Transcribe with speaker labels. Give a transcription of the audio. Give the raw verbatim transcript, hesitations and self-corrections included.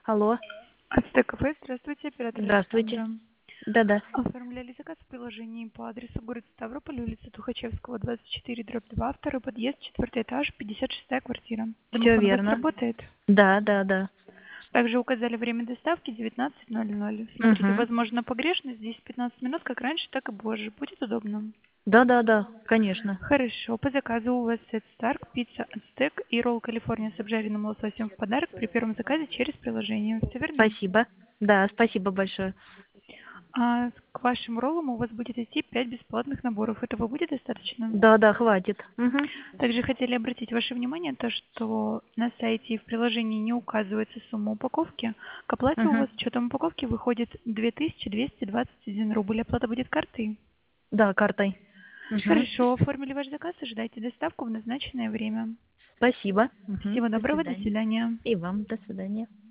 Speaker 1: Алло.
Speaker 2: Ацтек кафе, здравствуйте, оператор
Speaker 1: Здравствуйте.
Speaker 2: Александра.
Speaker 1: Да-да.
Speaker 2: Оформляли заказ в приложении по адресу город Ставрополь, улица Тухачевского, двадцать четыре, дробь два, второй подъезд, четвертый этаж, пятьдесят шестая квартира.
Speaker 1: Все
Speaker 2: Домофон у вас
Speaker 1: верно.
Speaker 2: работает?
Speaker 1: Да, да, да.
Speaker 2: Также указали время доставки девятнадцать ноль ноль. Смотрите,
Speaker 1: Угу.
Speaker 2: возможно погрешность, десять-пятнадцать минут, как раньше, так и позже. Будет удобно?
Speaker 1: Да, да, да, конечно.
Speaker 2: Хорошо, по заказу у вас сет Старк, пицца Ацтек и ролл Калифорния с обжаренным лососем в подарок при первом заказе через приложение. Все верно?
Speaker 1: Спасибо. Да, спасибо большое.
Speaker 2: А к вашим роллам у вас будет идти пять бесплатных наборов. Этого будет достаточно?
Speaker 1: Да, да, хватит. Угу.
Speaker 2: Также хотели обратить ваше внимание, то, что на сайте и в приложении не указывается сумма упаковки. К оплате у
Speaker 1: Угу.
Speaker 2: вас с учетом упаковки выходит две тысячи двести двадцать один рубль. Оплата будет картой?
Speaker 1: Да, картой. Угу.
Speaker 2: Хорошо, оформили ваш заказ, ожидайте доставку в назначенное время.
Speaker 1: Спасибо. Угу.
Speaker 2: Всего
Speaker 1: До
Speaker 2: доброго, до
Speaker 1: свидания.
Speaker 2: свидания.
Speaker 1: И вам до свидания.